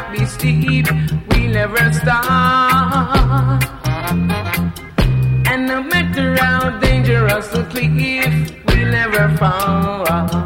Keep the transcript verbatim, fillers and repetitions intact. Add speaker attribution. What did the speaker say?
Speaker 1: might be steep, we never stop. And no matter how dangerous the cliff, we never fall.